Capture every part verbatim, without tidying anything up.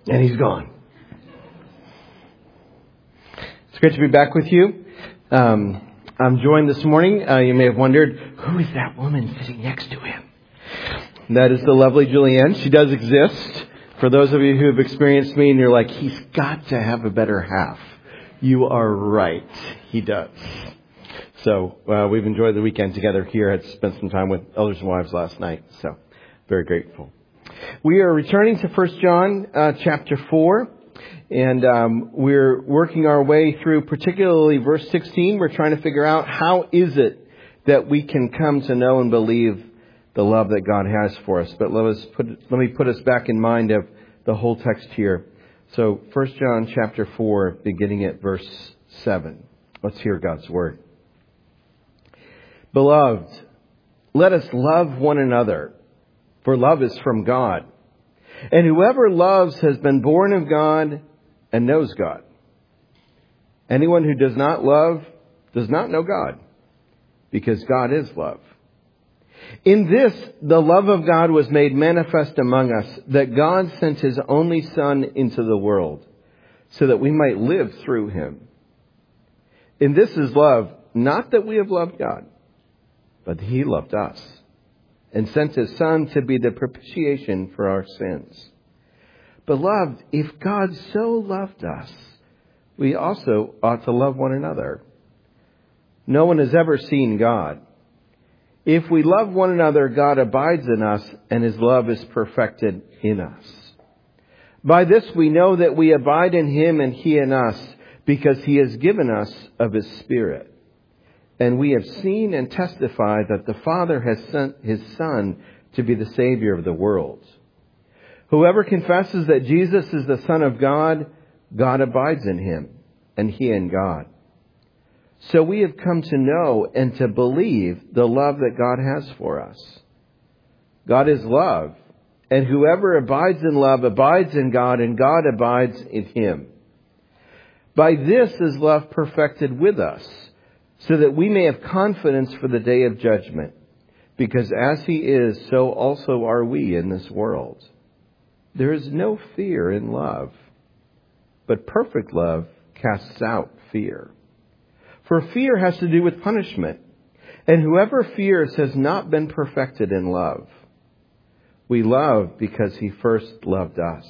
And he's gone. It's great to be back with you. Um, I'm joined this morning. Uh, you may have wondered, who is that woman sitting next to him? That is the lovely Julianne. She does exist. For those of you who have experienced me and you're like, he's got to have a better half. You are right. He does. So uh, we've enjoyed the weekend together here. I had spent some time with elders and wives last night. So very grateful. We are returning to First John uh, chapter four. And um, we're working our way through particularly verse sixteen. We're trying to figure out how is it that we can come to know and believe the love that God has for us. But let us put let me put us back in mind of the whole text here. So First John chapter four, beginning at verse seven. Let's hear God's word. Beloved, let us love one another, for love is from God. And whoever loves has been born of God and knows God. Anyone who does not love does not know God, because God is love. In this, the love of God was made manifest among us, that God sent His only Son into the world, so that we might live through Him. In this is love, not that we have loved God, but that He loved us, and sent His Son to be the propitiation for our sins. Beloved, if God so loved us, we also ought to love one another. No one has ever seen God. If we love one another, God abides in us, and His love is perfected in us. By this we know that we abide in Him and He in us, because He has given us of His Spirit. And we have seen and testified that the Father has sent His Son to be the Savior of the world. Whoever confesses that Jesus is the Son of God, God abides in Him, and He in God. So we have come to know and to believe the love that God has for us. God is love, and whoever abides in love abides in God, and God abides in him. By this is love perfected with us, so that we may have confidence for the day of judgment, because as He is, so also are we in this world. There is no fear in love, but perfect love casts out fear. For fear has to do with punishment, and whoever fears has not been perfected in love. We love because He first loved us.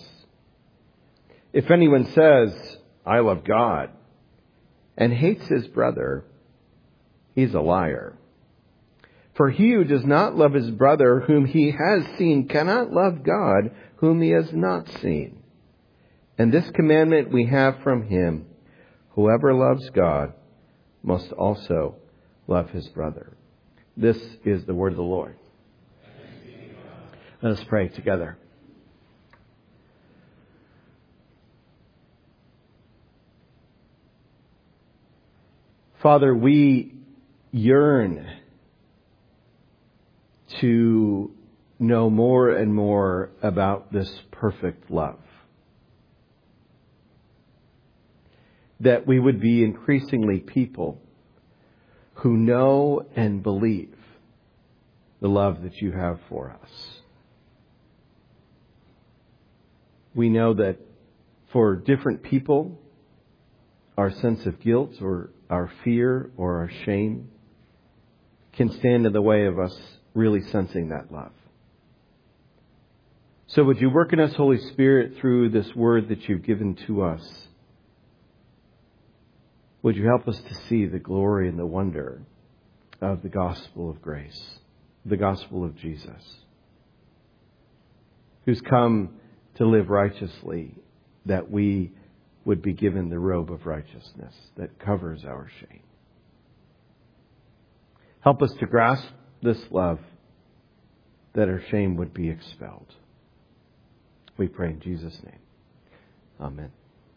If anyone says, I love God, and hates his brother, he's a liar. For he who does not love his brother whom he has seen cannot love God whom he has not seen. And this commandment we have from Him: whoever loves God must also love his brother. This is the word of the Lord. Let us pray together. Father, we yearn to know more and more about this perfect love. That we would be increasingly people who know and believe the love that You have for us. We know that for different people, our sense of guilt or our fear or our shame can stand in the way of us really sensing that love. So would You work in us, Holy Spirit, through this word that You've given to us? Would You help us to see the glory and the wonder of the gospel of grace, the gospel of Jesus, who's come to live righteously, that we would be given the robe of righteousness that covers our shame. Help us to grasp this love, that our shame would be expelled. We pray in Jesus' name. Amen.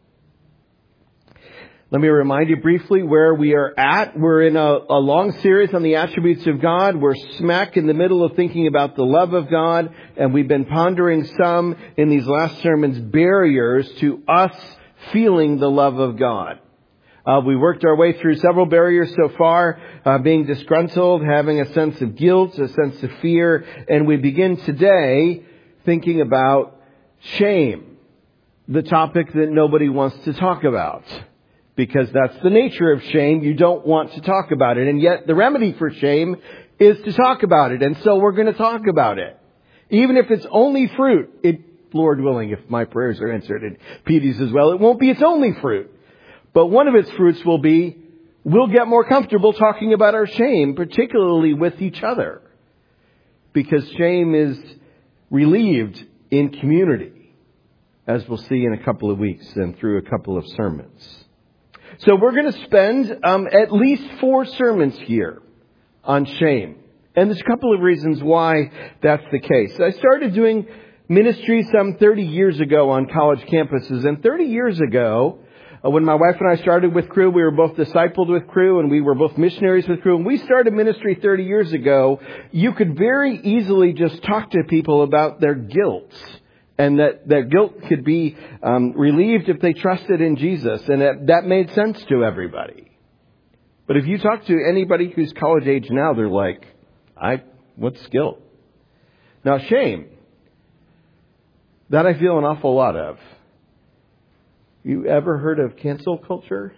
Let me remind you briefly where we are at. We're in a, a long series on the attributes of God. We're smack in the middle of thinking about the love of God, and we've been pondering some in these last sermons, barriers to us feeling the love of God. Uh, we worked our way through several barriers so far, uh, being disgruntled, having a sense of guilt, a sense of fear, and we begin today thinking about shame. the topic that nobody wants to talk about. Because that's the nature of shame. You don't want to talk about it. And yet the remedy for shame is to talk about it. And so we're going to talk about it. Even if it's only fruit. It, Lord willing, if my prayers are answered and Petey's as well, it won't be its only fruit. But one of its fruits will be, we'll get more comfortable talking about our shame, particularly with each other. Because shame is relieved in community, as we'll see in a couple of weeks and through a couple of sermons. So we're going to spend um, at least four sermons here on shame. And there's a couple of reasons why that's the case. I started doing ministry some thirty years ago on college campuses. And thirty years ago, uh, when my wife and I started with Cru, we were both discipled with Cru and we were both missionaries with Cru. And we started ministry thirty years ago. You could very easily just talk to people about their guilt. And that their guilt could be um, relieved if they trusted in Jesus. And that, that made sense to everybody. But if you talk to anybody who's college age now, they're like, I, what's guilt? Now, shame. That I feel an awful lot of. You ever heard of cancel culture?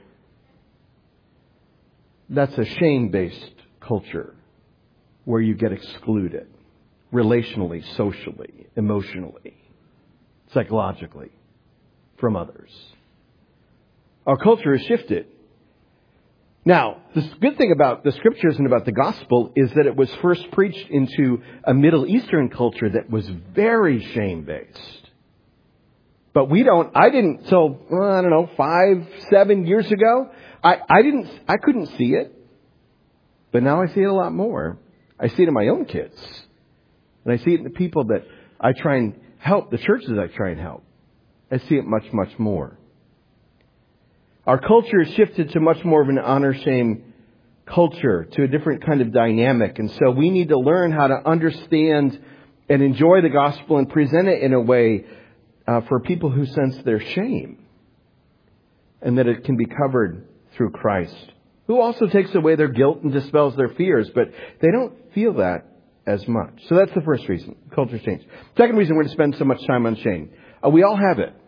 That's a shame-based culture where you get excluded relationally, socially, emotionally, psychologically from others. Our culture has shifted. Now, the good thing about the scriptures and about the gospel is that it was first preached into a Middle Eastern culture that was very shame-based. But we don't, I didn't, so, well, I don't know, five, seven years ago, I, I didn't, I couldn't see it. But now I see it a lot more. I see it in my own kids. And I see it in the people that I try and help, the churches I try and help. I see it much, much more. Our culture has shifted to much more of an honor-shame culture, to a different kind of dynamic. And so we need to learn how to understand and enjoy the gospel and present it in a way uh, for people who sense their shame. And that it can be covered through Christ, who also takes away their guilt and dispels their fears. But they don't feel that as much. So that's the first reason. Culture's changed. Second reason we're going to spend so much time on shame. Uh, we all have it.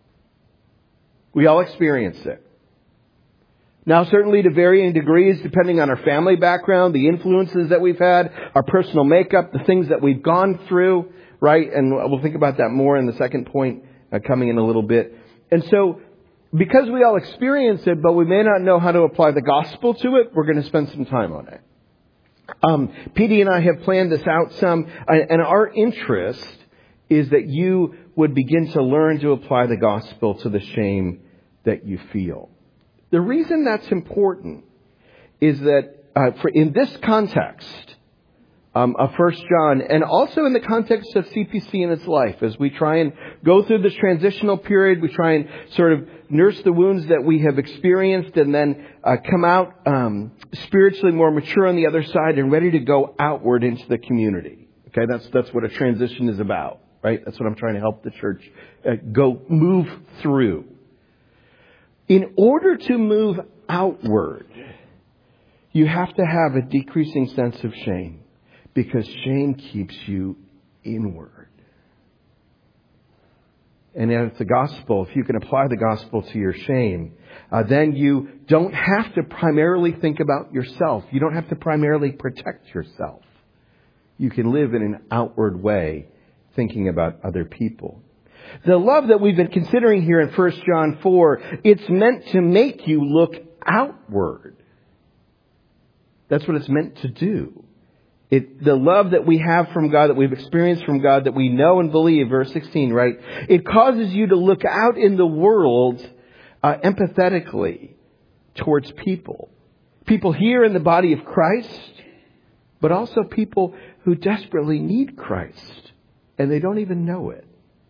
We all experience it. Now, certainly to varying degrees, depending on our family background, the influences that we've had, our personal makeup, the things that we've gone through, right? And we'll think about that more in the second point uh, coming in a little bit. And so, because we all experience it, but we may not know how to apply the gospel to it, we're going to spend some time on it. Um, Petey and I have planned this out some, and our interest is that you would begin to learn to apply the gospel to the shame that you feel. The reason that's important is that uh, for in this context um, of First John, and also in the context of C P C in its life, as we try and go through this transitional period, we try and sort of nurse the wounds that we have experienced and then uh, come out um, spiritually more mature on the other side and ready to go outward into the community. Okay, that's that's what a transition is about, right? That's what I'm trying to help the church uh, go move through. In order to move outward, you have to have a decreasing sense of shame, because shame keeps you inward. And if the gospel, if you can apply the gospel to your shame, uh, then you don't have to primarily think about yourself. You don't have to primarily protect yourself. You can live in an outward way, thinking about other people. The love that we've been considering here in First John four, it's meant to make you look outward. That's what it's meant to do. It, the love that we have from God, that we've experienced from God, that we know and believe, verse sixteen, right? It causes you to look out in the world uh, empathetically towards people. People here in the body of Christ, but also people who desperately need Christ, and they don't even know it.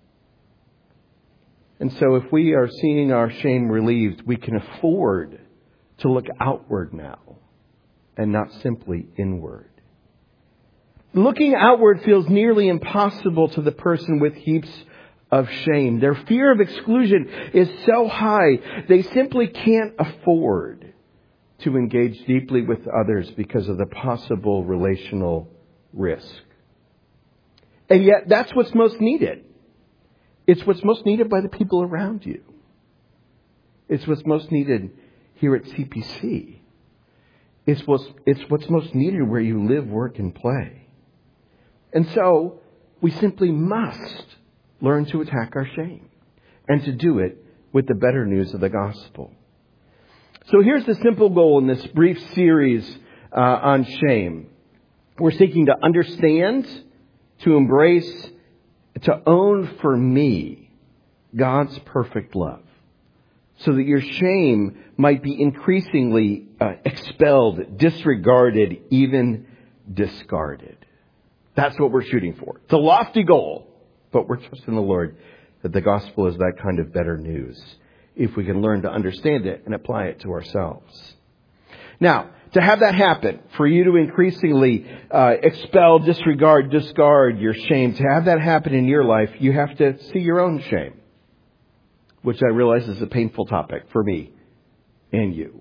And so if we are seeing our shame relieved, we can afford to look outward now and not simply inward. Looking outward feels nearly impossible to the person with heaps of shame. Their fear of exclusion is so high, they simply can't afford to engage deeply with others because of the possible relational risk. And yet that's what's most needed. It's what's most needed by the people around you. It's what's most needed here at C P C. It's what's, it's what's most needed where you live, work, and play. And so, we simply must learn to attack our shame. And to do it with the better news of the gospel. So here's the simple goal in this brief series uh, on shame. We're seeking to understand, to embrace, to own for me God's perfect love. So that your shame might be increasingly uh, expelled, disregarded, even discarded. That's what we're shooting for. It's a lofty goal, but we're trusting the Lord that the gospel is that kind of better news if we can learn to understand it and apply it to ourselves. Now, to have that happen, for you to increasingly uh, expel, disregard, discard your shame, to have that happen in your life, you have to see your own shame, which I realize is a painful topic for me and you.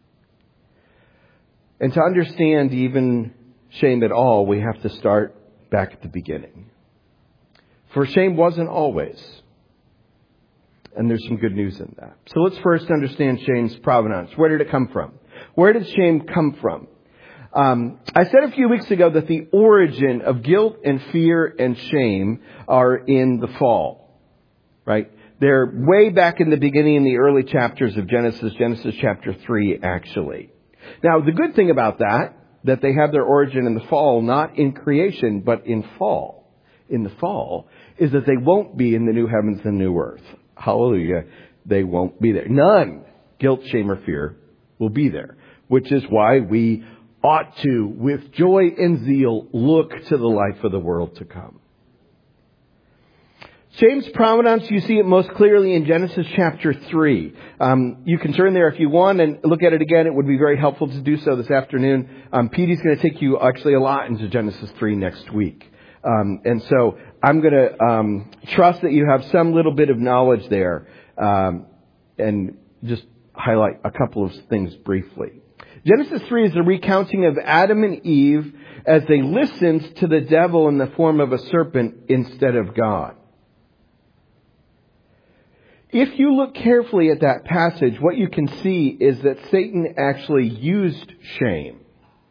And to understand even shame at all, we have to start back at the beginning. For shame wasn't always. And there's some good news in that. So let's first understand shame's provenance. Where did it come from? Where did shame come from? Um, I said a few weeks ago that the origin of guilt and fear and shame are in the fall. Right? They're way back in the beginning in the early chapters of Genesis, Genesis chapter three, actually. Now, the good thing about that, that they have their origin in the fall, not in creation, but in fall. In the fall, is that they won't be in the new heavens and new earth. Hallelujah. They won't be there. None, guilt, shame, or fear, will be there. Which is why we ought to, with joy and zeal, look to the life of the world to come. Shame's provenance, you see it most clearly in Genesis chapter three. Um, you can turn there if you want and look at it again. It would be very helpful to do so this afternoon. Um, Petey's going to take you actually a lot into Genesis three next week. Um, and so I'm going to um, trust that you have some little bit of knowledge there um, and just highlight a couple of things briefly. Genesis three is a recounting of Adam and Eve as they listened to the devil in the form of a serpent instead of God. If you look carefully at that passage, what you can see is that Satan actually used shame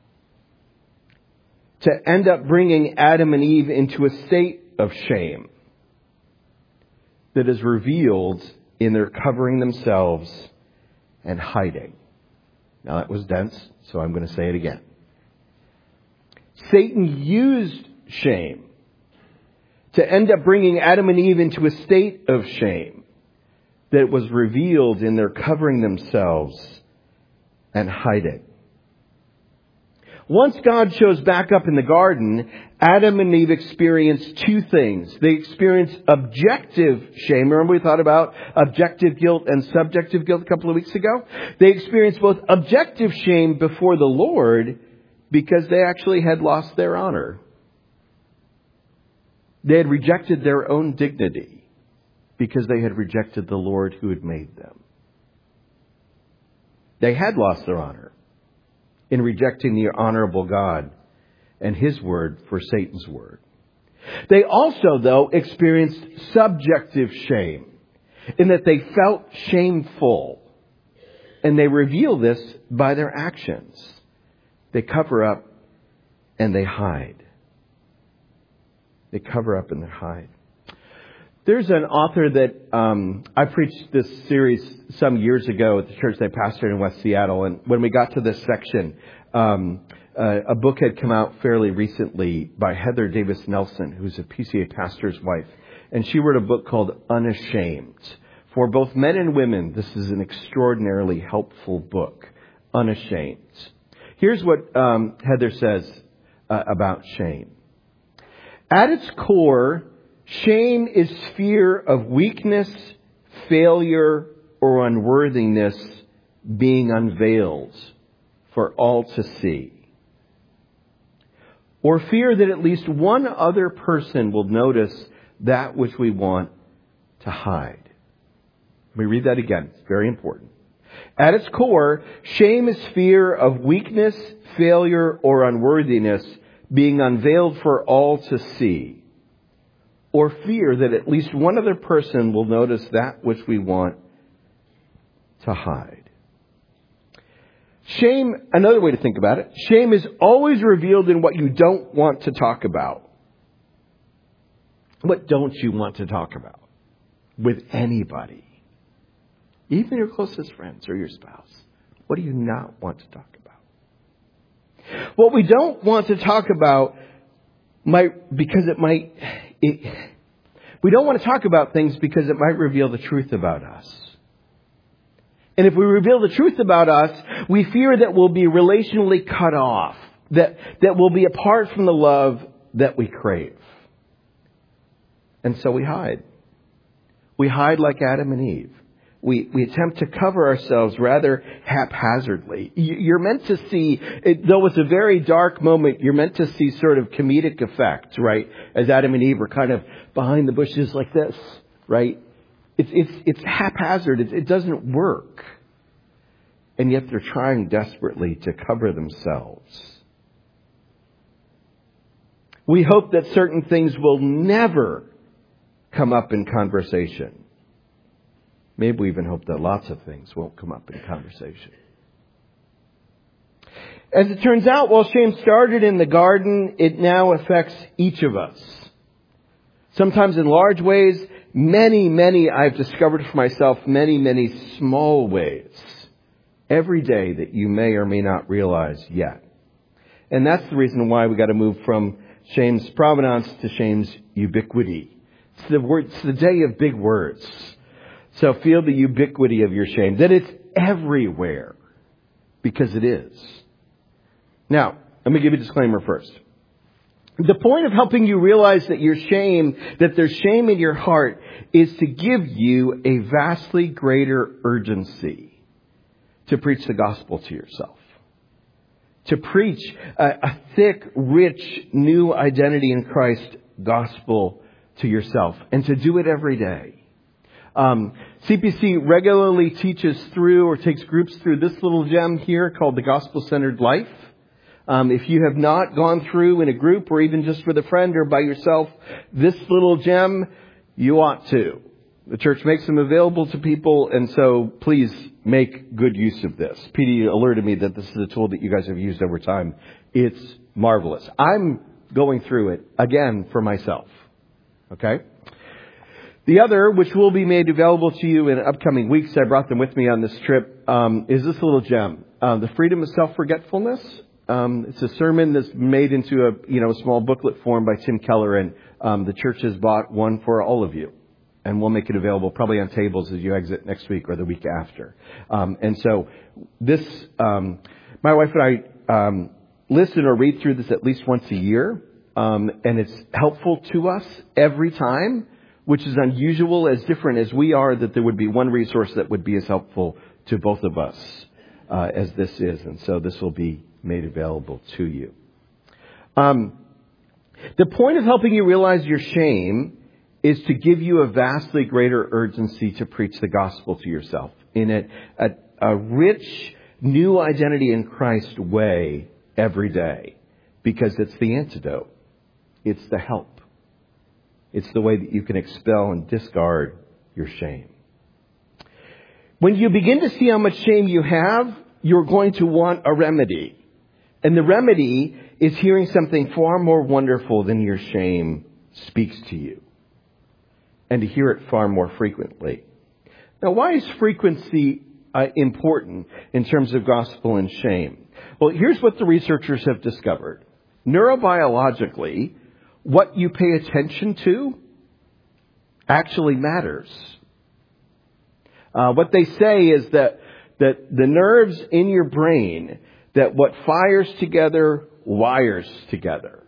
to end up bringing Adam and Eve into a state of shame that is revealed in their covering themselves and hiding. Now that was dense, so I'm going to say it again. Satan used shame to end up bringing Adam and Eve into a state of shame that was revealed in their covering themselves and hiding. Once God shows back up in the garden, Adam and Eve experienced two things. They experienced objective shame. Remember we thought about objective guilt and subjective guilt a couple of weeks ago? They experienced both objective shame before the Lord because they actually had lost their honor. They had rejected their own dignity because they had rejected the Lord who had made them. They had lost their honor in rejecting the honorable God and His word for Satan's word. They also, though, experienced subjective shame in that they felt shameful. And they reveal this by their actions. They cover up and they hide. They cover up and they hide. There's an author that um, I preached this series some years ago at the church I pastored in West Seattle. And when we got to this section, um, uh, a book had come out fairly recently by Heather Davis Nelson, who's a P C A pastor's wife. And she wrote a book called Unashamed. For both men and women, this is an extraordinarily helpful book, Unashamed. Here's what um, Heather says uh, about shame. At its core, shame is fear of weakness, failure, or unworthiness being unveiled for all to see. Or fear that at least one other person will notice that which we want to hide. Let me read that again. It's very important. At its core, shame is fear of weakness, failure, or unworthiness being unveiled for all to see. or fear that at least one other person will notice that which we want to hide. Shame, another way to think about it, shame is always revealed in what you don't want to talk about. What don't you want to talk about with anybody? Even your closest friends or your spouse. What do you not want to talk about? What we don't want to talk about might, because it might, it, we don't want to talk about things because it might reveal the truth about us. And if we reveal the truth about us, we fear that we'll be relationally cut off, that, that we'll be apart from the love that we crave. And so we hide. We hide like Adam and Eve. We, we attempt to cover ourselves rather haphazardly. You're meant to see, though it's a very dark moment, you're meant to see sort of comedic effect, right? As Adam and Eve are kind of behind the bushes like this, right? It's, it's, it's haphazard. It, it doesn't work. And yet they're trying desperately to cover themselves. We hope that certain things will never come up in conversation. Maybe we even hope that lots of things won't come up in conversation. As it turns out, while shame started in the garden, it now affects each of us. Sometimes in large ways, many, many, I've discovered for myself, many, many small ways. Every day that you may or may not realize yet. And that's the reason why we got to move from shame's provenance to shame's ubiquity. It's the word, it's the day of big words. So feel the ubiquity of your shame, that it's everywhere, because it is. Now, let me give you a disclaimer first. The point of helping you realize that your shame, that there's shame in your heart, is to give you a vastly greater urgency to preach the gospel to yourself. To preach a, a thick, rich, new identity in Christ gospel to yourself. And to do it every day. Um, C P C regularly teaches through or takes groups through this little gem here called the Gospel-Centered Life. Um, if you have not gone through in a group or even just with a friend or by yourself, this little gem, you ought to. The church makes them available to people, and so please make good use of this. P D alerted me that this is a tool that you guys have used over time. It's marvelous. I'm going through it again for myself. Okay? The other, which will be made available to you in upcoming weeks, I brought them with me on this trip, um, is this little gem. Uh, the Freedom of Self-Forgetfulness. Um, it's a sermon that's made into a, you know, a small booklet form by Tim Keller, and um, the church has bought one for all of you. And we'll make it available probably on tables as you exit next week or the week after. Um, and so this, um, my wife and I um, listen or read through this at least once a year. Um, and it's helpful to us every time, which is unusual, as different as we are, that there would be one resource that would be as helpful to both of us uh, as this is. And so this will be made available to you. Um, the point of helping you realize your shame is to give you a vastly greater urgency to preach the gospel to yourself in a, a, a rich, new identity in Christ way every day. Because it's the antidote. It's the help. It's the way that you can expel and discard your shame. When you begin to see how much shame you have, you're going to want a remedy. And the remedy is hearing something far more wonderful than your shame speaks to you. And to hear it far more frequently. Now, why is frequency uh, important in terms of gospel and shame? Well, here's what the researchers have discovered. Neurobiologically, what you pay attention to actually matters. Uh, what they say is that, that the nerves in your brain, that what fires together, wires together.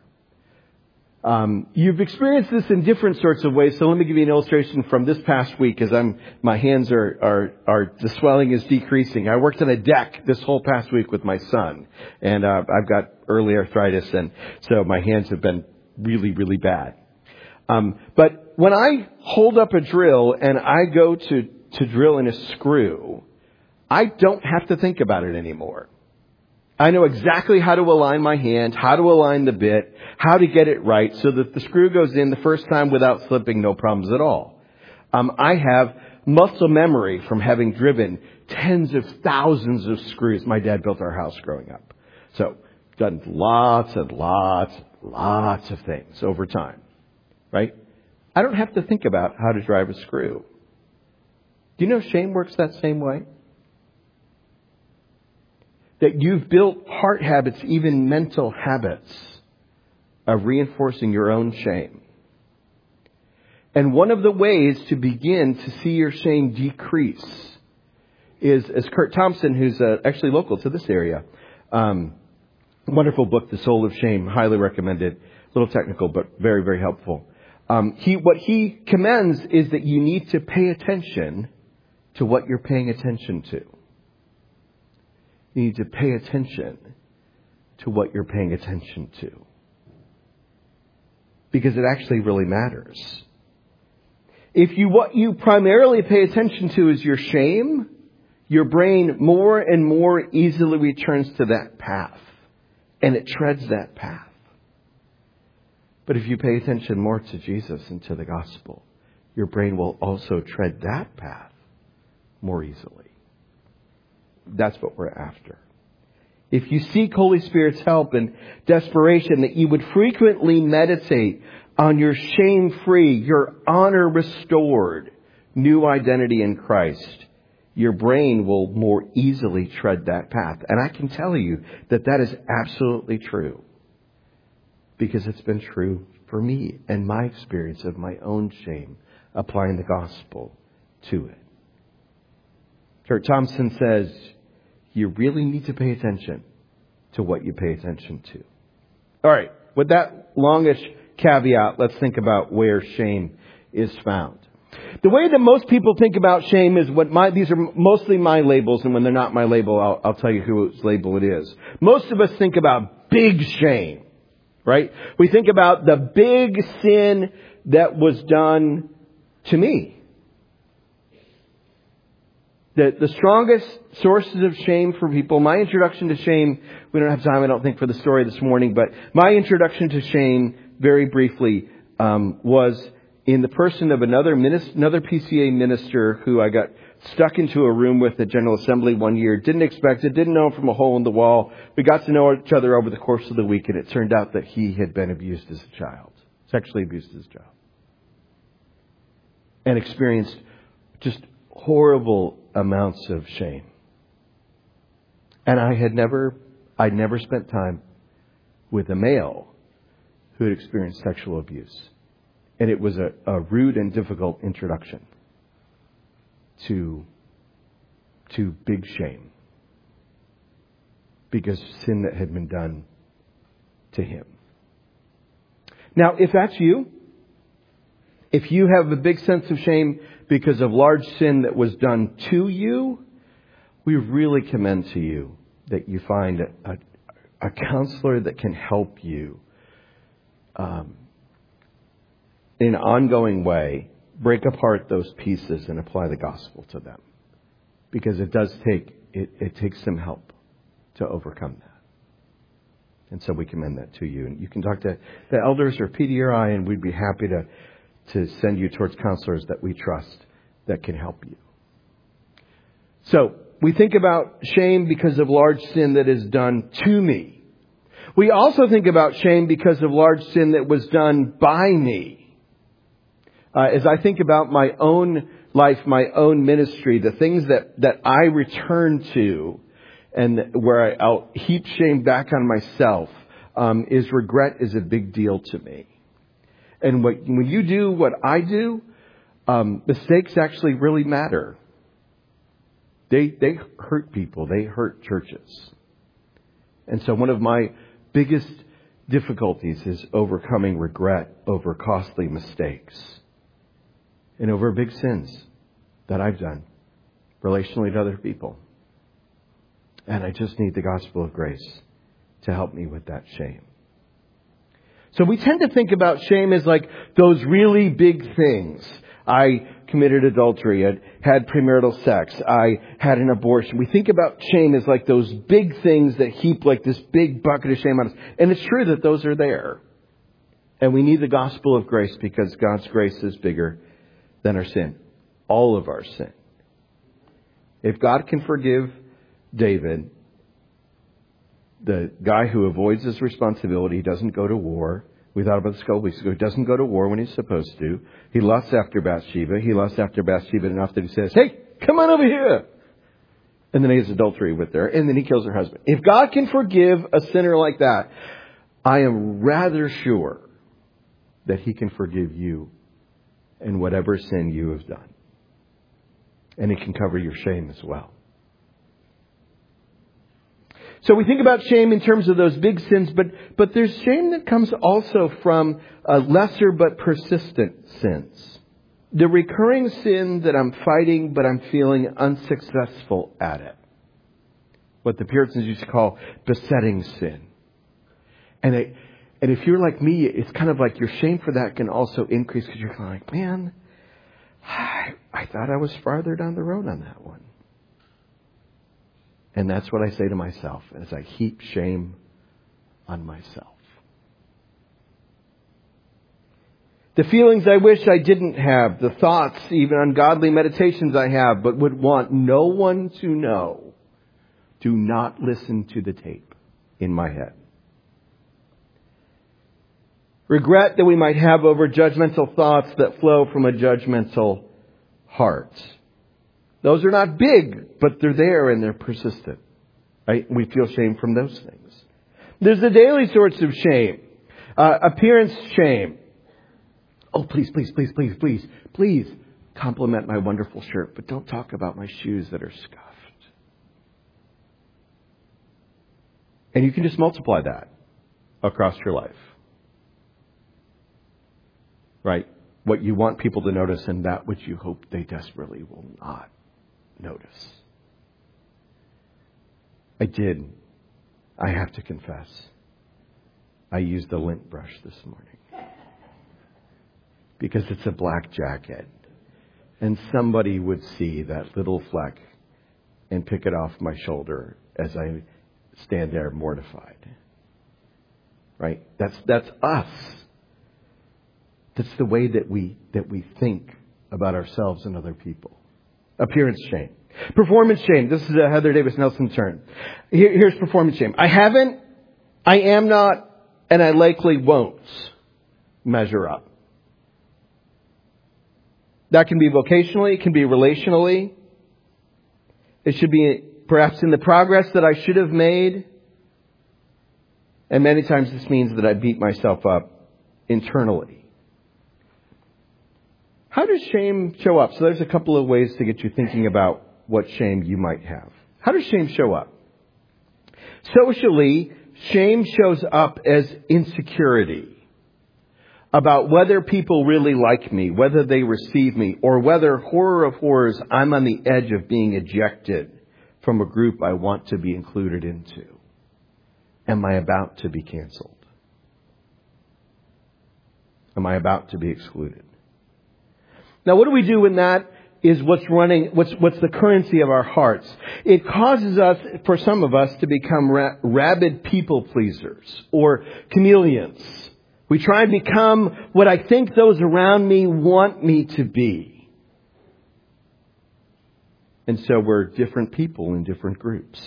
Um, you've experienced this in different sorts of ways. So let me give you an illustration from this past week as I'm, my hands are, are, are, the swelling is decreasing. I worked on a deck this whole past week with my son, and, uh, I've got early arthritis, and so my hands have been really, really bad. Um, but when I hold up a drill and I go to, to drill in a screw, I don't have to think about it anymore. I know exactly how to align my hand, how to align the bit, how to get it right so that the screw goes in the first time without slipping, no problems at all. Um, I have muscle memory from having driven tens of thousands of screws. My dad built our house growing up. So, done lots and lots, lots of things over time. Right? I don't have to think about how to drive a screw. Do you know shame works that same way? That you've built heart habits, even mental habits, of reinforcing your own shame. And one of the ways to begin to see your shame decrease is, as Kurt Thompson, who's uh, actually local to this area, um, wonderful book, The Soul of Shame, highly recommended. A little technical, but very, very helpful. Um, he, what he commends is that you need to pay attention to what you're paying attention to. You need to pay attention to what you're paying attention to. Because it actually really matters. If you, what you primarily pay attention to is your shame, your brain more and more easily returns to that path. And it treads that path. But if you pay attention more to Jesus and to the gospel, your brain will also tread that path more easily. That's what we're after. If you seek Holy Spirit's help and desperation, that you would frequently meditate on your shame-free, your honor-restored new identity in Christ, your brain will more easily tread that path. And I can tell you that that is absolutely true. Because it's been true for me and my experience of my own shame, applying the gospel to it. Kurt Thompson says, you really need to pay attention to what you pay attention to. All right, with that longish caveat, let's think about where shame is found. The way that most people think about shame is what my, these are mostly my labels, and when they're not my label, I'll, I'll tell you whose label it is. Most of us think about big shame, right? We think about the big sin that was done to me. The, the strongest sources of shame for people, my introduction to shame, we don't have time, I don't think, for the story this morning, but my introduction to shame, very briefly, um, was in the person of another minister, another P C A minister who I got stuck into a room with at General Assembly one year. Didn't expect it, didn't know him from a hole in the wall. We got to know each other over the course of the week, and it turned out that he had been abused as a child, sexually abused as a child, and experienced just horrible amounts of shame. And I had never, I'd never spent time with a male who had experienced sexual abuse. And it was a, a rude and difficult introduction to, to big shame. Because sin that had been done to him. Now, if that's you, if you have a big sense of shame because of large sin that was done to you, we really commend to you that you find a, a, a counselor that can help you um, in an ongoing way break apart those pieces and apply the gospel to them. Because it does take, it, it takes some help to overcome that. And so we commend that to you. And you can talk to the elders or P D R I, and we'd be happy to to send you towards counselors that we trust that can help you. So, we think about shame because of large sin that is done to me. We also think about shame because of large sin that was done by me. Uh, as I think about my own life, my own ministry, the things that, that I return to and where I, I'll heap shame back on myself, um, is regret is a big deal to me. And what, when you do what I do, um, mistakes actually really matter. They they hurt people. They hurt churches. And so one of my biggest difficulties is overcoming regret over costly mistakes and over big sins that I've done relationally to other people. And I just need the gospel of grace to help me with that shame. So we tend to think about shame as like those really big things. I committed adultery. I had premarital sex. I had an abortion. We think about shame as like those big things that heap like this big bucket of shame on us. And it's true that those are there. And we need the gospel of grace because God's grace is bigger than our sin. All of our sin. If God can forgive David, the guy who avoids his responsibility, he doesn't go to war. We thought about this a couple weeks ago. He doesn't go to war when he's supposed to. He lusts after Bathsheba. He lusts after Bathsheba enough that he says, hey, come on over here. And then he has adultery with her. And then he kills her husband. If God can forgive a sinner like that, I am rather sure that he can forgive you and whatever sin you have done. And he can cover your shame as well. So we think about shame in terms of those big sins, but, but there's shame that comes also from uh, lesser but persistent sins. The recurring sin that I'm fighting, but I'm feeling unsuccessful at it. What the Puritans used to call besetting sin. And it, and if you're like me, it's kind of like your shame for that can also increase because you're kind of like, man, I, I thought I was farther down the road on that one. And that's what I say to myself as I heap shame on myself. The feelings I wish I didn't have, the thoughts, even ungodly meditations I have, but would want no one to know. Do not listen to the tape in my head. Regret that we might have over judgmental thoughts that flow from a judgmental heart. Those are not big, but they're there and they're persistent. Right? We feel shame from those things. There's the daily sorts of shame. Uh, appearance shame. Oh, please, please, please, please, please, please compliment my wonderful shirt, but don't talk about my shoes that are scuffed. And you can just multiply that across your life. Right? What you want people to notice and that which you hope they desperately will not notice. I did. I have to confess. I used a lint brush this morning. Because it's a black jacket. And somebody would see that little fleck and pick it off my shoulder as I stand there mortified. Right? That's that's us. That's the way that we that we think about ourselves and other people. Appearance shame. Performance shame. This is a Heather Davis Nelson turn. Here, here's performance shame. I haven't, I am not, and I likely won't measure up. That can be vocationally, it can be relationally. It should be perhaps in the progress that I should have made. And many times this means that I beat myself up internally. How does shame show up? So there's a couple of ways to get you thinking about what shame you might have. How does shame show up? Socially, shame shows up as insecurity about whether people really like me, whether they receive me, or whether, horror of horrors, I'm on the edge of being ejected from a group I want to be included into. Am I about to be canceled? Am I about to be excluded? Now, what do we do when that is what's running, what's, what's the currency of our hearts? It causes us, for some of us, to become ra- rabid people pleasers or chameleons. We try and become what I think those around me want me to be. And so we're different people in different groups.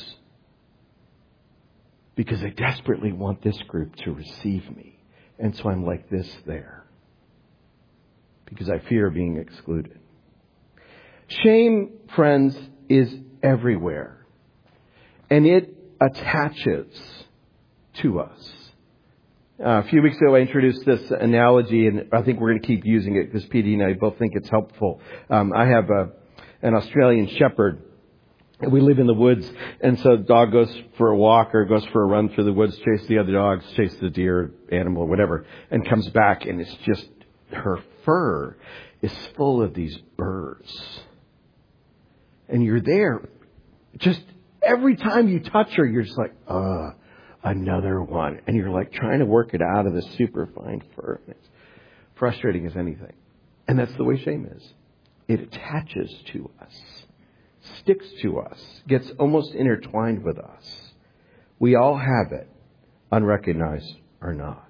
Because I desperately want this group to receive me. And so I'm like this there. Because I fear being excluded. Shame, friends, is everywhere. And it attaches to us. Uh, a few weeks ago I introduced this analogy, and I think we're going to keep using it because P D and I both think it's helpful. Um, I have a, an Australian shepherd. We live in the woods, and so the dog goes for a walk or goes for a run through the woods, chase the other dogs, chase the deer, animal, whatever, and comes back, and it's just her fur is full of these burrs. And you're there. Just every time you touch her, you're just like, uh, another one. And you're like trying to work it out of this super fine fur. It's frustrating as anything. And that's the way shame is. It attaches to us, sticks to us, gets almost intertwined with us. We all have it, unrecognized or not.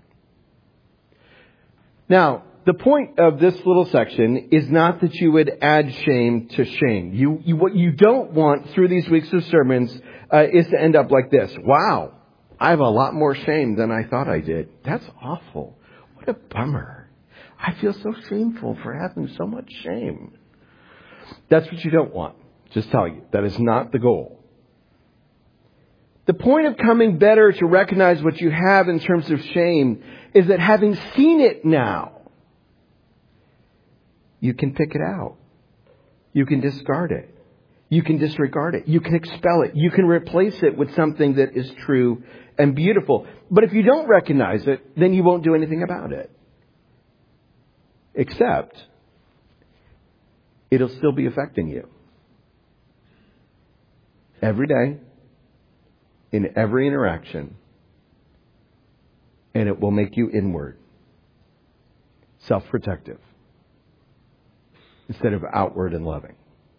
Now, the point of this little section is not that you would add shame to shame. You, you what you don't want through these weeks of sermons uh, is to end up like this. Wow, I have a lot more shame than I thought I did. That's awful. What a bummer. I feel so shameful for having so much shame. That's what you don't want. Just tell you, that is not the goal. The point of coming better to recognize what you have in terms of shame is that having seen it now, you can pick it out. You can discard it. You can disregard it. You can expel it. You can replace it with something that is true and beautiful. But if you don't recognize it, then you won't do anything about it. Except, it'll still be affecting you. Every day, in every interaction, and it will make you inward, self-protective, instead of outward and loving.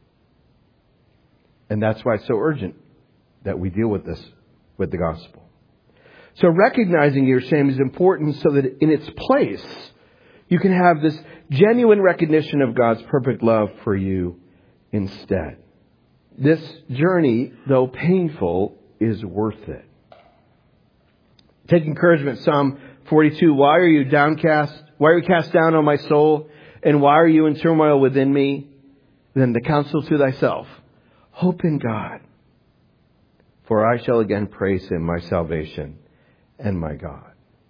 And that's why it's so urgent that we deal with this with the gospel. So recognizing your shame is important so that in its place, you can have this genuine recognition of God's perfect love for you instead. This journey, though painful, is worth it. Take encouragement, Psalm forty-two. Why are you downcast? Why are you cast down, O my soul? And why are you in turmoil within me? Then the counsel to thyself. Hope in God. For I shall again praise Him, my salvation and my God.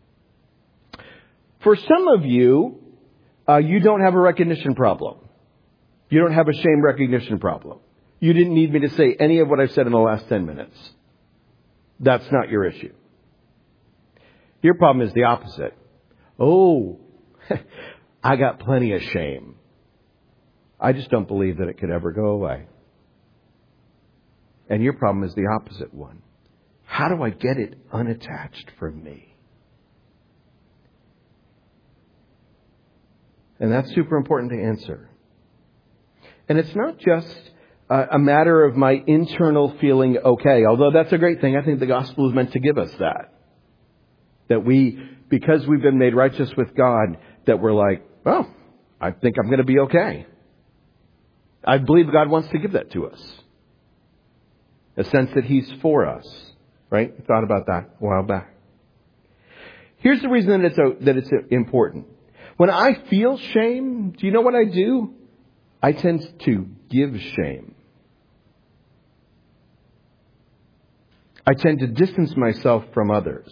For some of you, uh, you don't have a recognition problem. You don't have a shame recognition problem. You didn't need me to say any of what I've said in the last ten minutes. That's not your issue. Your problem is the opposite. Oh, I got plenty of shame. I just don't believe that it could ever go away. And your problem is the opposite one. How do I get it unattached from me? And that's super important to answer. And it's not just a, a matter of my internal feeling okay, although that's a great thing. I think the gospel is meant to give us that. That we, because we've been made righteous with God, that we're like, well, I think I'm going to be okay. I believe God wants to give that to us. A sense that He's for us. Right? I thought about that a while back. Here's the reason that it's, a, that it's important. When I feel shame, do you know what I do? I tend to give shame. I tend to distance myself from others.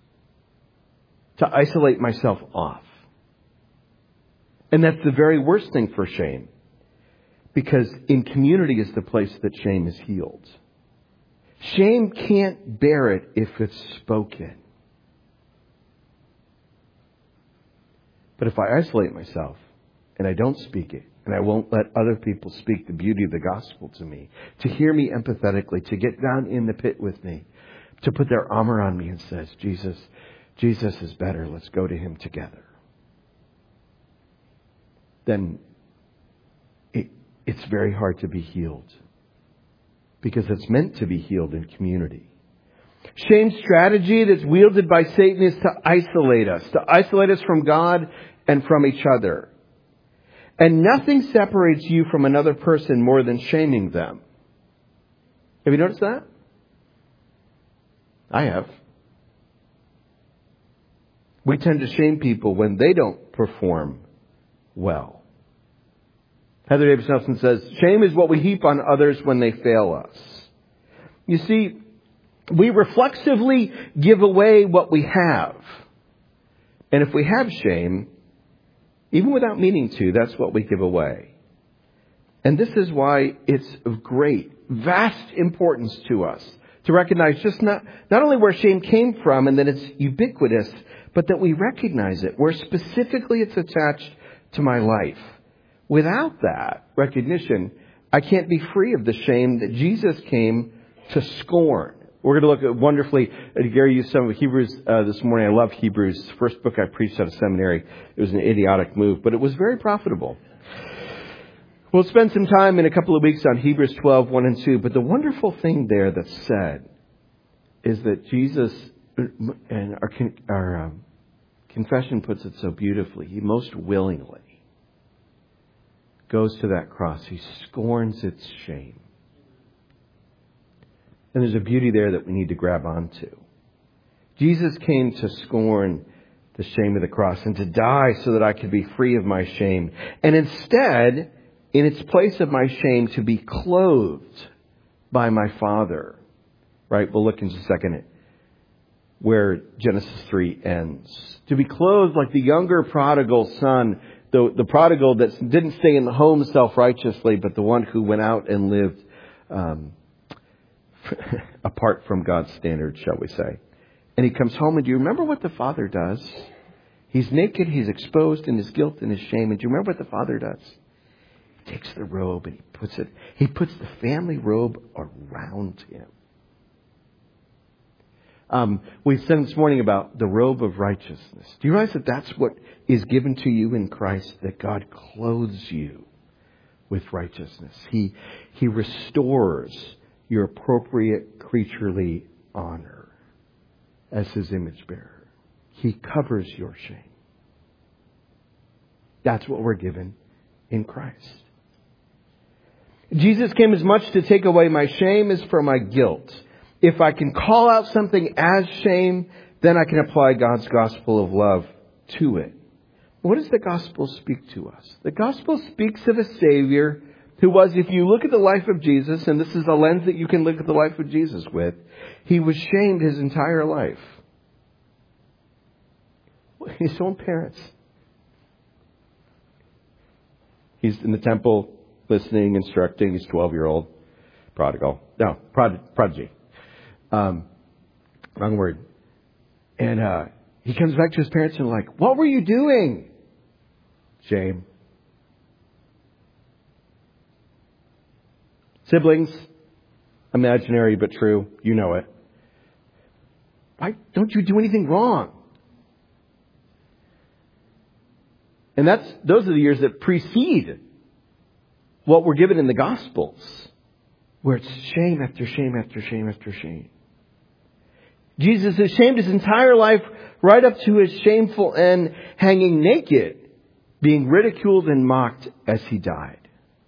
To isolate myself off. And that's the very worst thing for shame. Because in community is the place that shame is healed. Shame can't bear it if it's spoken. But if I isolate myself and I don't speak it, and I won't let other people speak the beauty of the gospel to me, to hear me empathetically, to get down in the pit with me, to put their armor on me and says, Jesus, Jesus is better. Let's go to Him together. Then it, it's very hard to be healed. Because it's meant to be healed in community. Shame's strategy that's wielded by Satan is to isolate us. To isolate us from God and from each other. And nothing separates you from another person more than shaming them. Have you noticed that? I have. We tend to shame people when they don't perform well. Heather Davis Nelson says, shame is what we heap on others when they fail us. You see, we reflexively give away what we have. And if we have shame, even without meaning to, that's what we give away. And this is why it's of great, vast importance to us to recognize just not, not only where shame came from and that it's ubiquitous, but that we recognize it, where specifically it's attached to my life. Without that recognition, I can't be free of the shame that Jesus came to scorn, We're going to look at wonderfully, uh, Gary used some of Hebrews uh, this morning. I love Hebrews. The first book I preached at a seminary. It was an idiotic move, but it was very profitable. We'll spend some time in a couple of weeks on Hebrews twelve, one and two. But the wonderful thing there that's said is that Jesus, and our, our um, confession puts it so beautifully, He most willingly goes to that cross. He scorns its shame. And there's a beauty there that we need to grab onto. Jesus came to scorn the shame of the cross and to die so that I could be free of my shame. And instead, in its place of my shame, to be clothed by my Father. Right? We'll look in just a second where Genesis three ends. To be clothed like the younger prodigal son, the, the prodigal that didn't stay in the home self-righteously, but the one who went out and lived um, apart from God's standards, shall we say. And he comes home, and do you remember what the Father does? He's naked, he's exposed in his guilt and his shame. And do you remember what the Father does? He takes the robe and he puts it, he puts the family robe around him. Um, we said this morning about the robe of righteousness. Do you realize that that's what is given to you in Christ? That God clothes you with righteousness. He, he restores your appropriate creaturely honor as His image bearer. He covers your shame. That's what we're given in Christ. Jesus came as much to take away my shame as for my guilt. If I can call out something as shame, then I can apply God's gospel of love to it. What does the gospel speak to us? The gospel speaks of a Savior who was, if you look at the life of Jesus, and this is a lens that you can look at the life of Jesus with, He was shamed His entire life. His own parents. He's in the temple listening, instructing. He's twelve-year-old prodigal. No, prod, prodigy. Um, wrong word. And uh, he comes back to his parents and like, what were you doing? Shame. Siblings, imaginary but true. You know it. Why don't you do anything wrong? And that's those are the years that precede what we're given in the Gospels, where it's shame after shame after shame after shame. Jesus is shamed his entire life right up to his shameful end, hanging naked, being ridiculed and mocked as he died.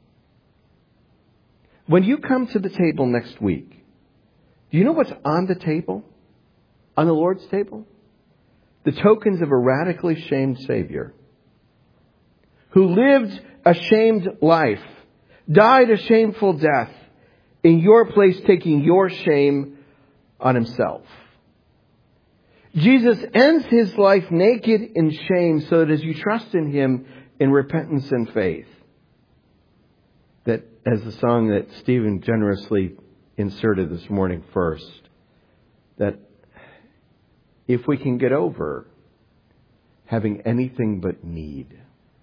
When you come to the table next week, do you know what's on the table? On the Lord's table? The tokens of a radically shamed Savior who lived a shamed life, died a shameful death, in your place taking your shame on himself. Jesus ends his life naked in shame so that as you trust in him in repentance and faith, that as the song that Stephen generously inserted this morning first, that if we can get over having anything but need,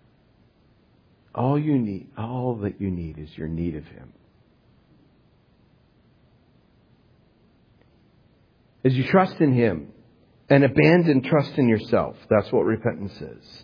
all you need, all that you need is your need of him. As you trust in him and abandon trust in yourself, that's what repentance is.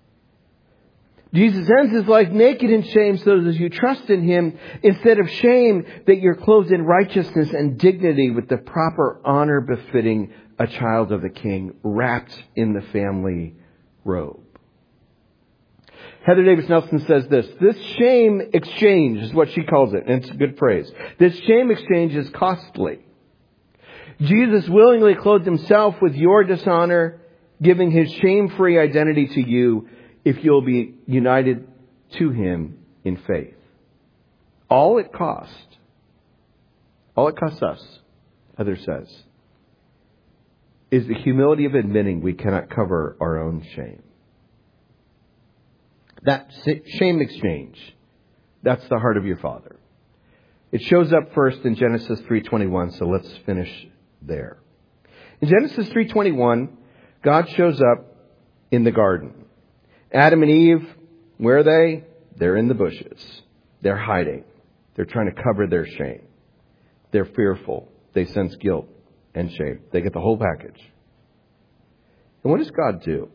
Jesus ends his life naked in shame so that as you trust in him, instead of shame, that you're clothed in righteousness and dignity with the proper honor befitting a child of the King, wrapped in the family robe. Heather Davis Nelson says this, this shame exchange is what she calls it, and it's a good phrase. This shame exchange is costly. Jesus willingly clothed himself with your dishonor, giving his shame-free identity to you if you'll be united to him in faith. All it cost, all it costs us, Heather says, is the humility of admitting we cannot cover our own shame. That shame exchange, that's the heart of your Father. It shows up first in Genesis three twenty-one, so let's finish there. In Genesis three twenty-one, God shows up in the garden. Adam and Eve, where are they? They're in the bushes. They're hiding. They're trying to cover their shame. They're fearful. they sense guilt and shame. They get the whole package. And what does God do?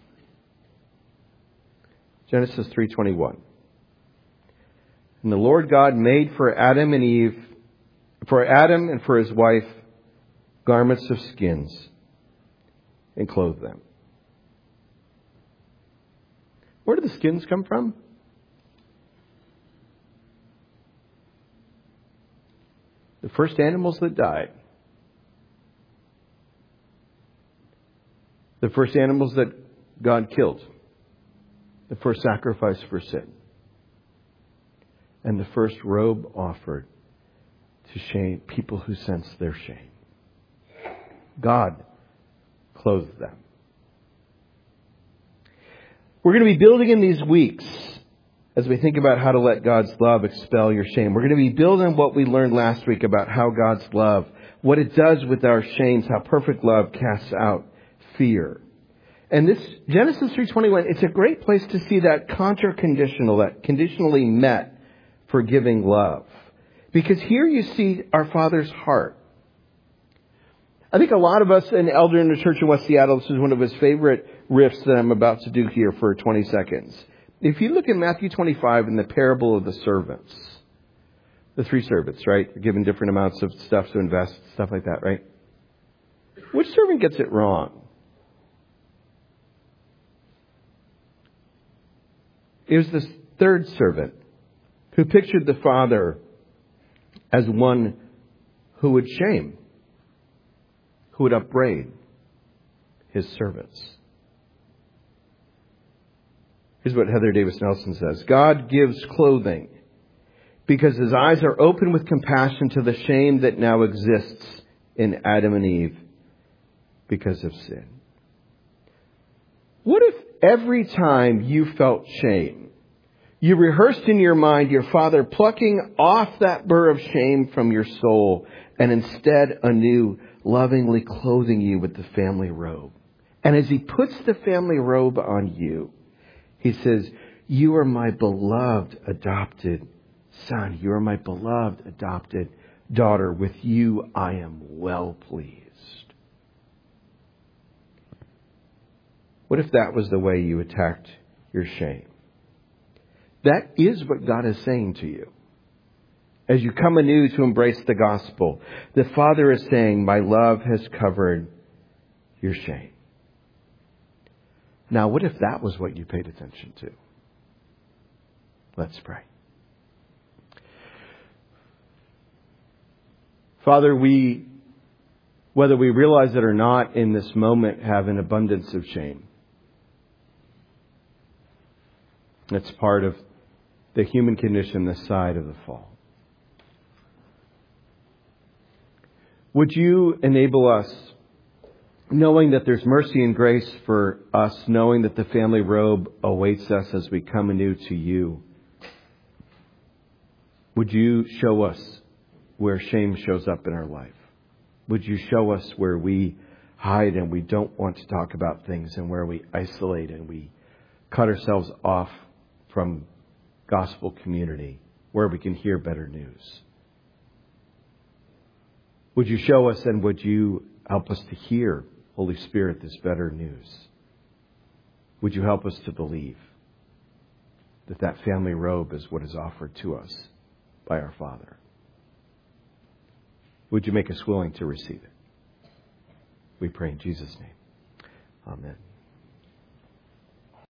Genesis three twenty-one. And the Lord God made for Adam and Eve, for Adam and for his wife, garments of skins and clothed them. Where do the skins come from? The first animals that died. The first animals that God killed. The first sacrifice for sin. And the first robe offered to shame people who sense their shame. God clothed them. We're going to be building in these weeks as we think about how to let God's love expel your shame. We're going to be building what we learned last week about how God's love, what it does with our shames, how perfect love casts out fear. And this Genesis three twenty-one, it's a great place to see that contra-conditional, that conditionally met forgiving love. Because here you see our Father's heart. I think a lot of us, an elder in the church in West Seattle, this is one of his favorite riffs that I'm about to do here for twenty seconds. If you look in Matthew twenty-five in the parable of the servants, the three servants, right? They're given different amounts of stuff to invest, stuff like that, right? Which servant gets it wrong? It was the third servant who pictured the father as one who would shame, who would upbraid his servants. Here's what Heather Davis Nelson says. God gives clothing because his eyes are open with compassion to the shame that now exists in Adam and Eve because of sin. What if every time you felt shame, you rehearsed in your mind your Father plucking off that burr of shame from your soul and instead anew lovingly clothing you with the family robe? And as he puts the family robe on you, he says, you are my beloved adopted son. You are my beloved adopted daughter. With you I am well pleased. What if that was the way you attacked your shame? That is what God is saying to you. As you come anew to embrace the gospel, the Father is saying, my love has covered your shame. Now, what if that was what you paid attention to? Let's pray. Father, we, whether we realize it or not, in this moment have an abundance of shame. It's part of the human condition this side of the fall. Would you enable us, knowing that there's mercy and grace for us, knowing that the family robe awaits us as we come anew to you, would you show us where shame shows up in our life? Would you show us where we hide and we don't want to talk about things, and where we isolate and we cut ourselves off from gospel community where we can hear better news? Would you show us, and would you help us to hear, Holy Spirit, this better news? Would you help us to believe that that family robe is what is offered to us by our Father? Would you make us willing to receive it? We pray in Jesus' name. Amen.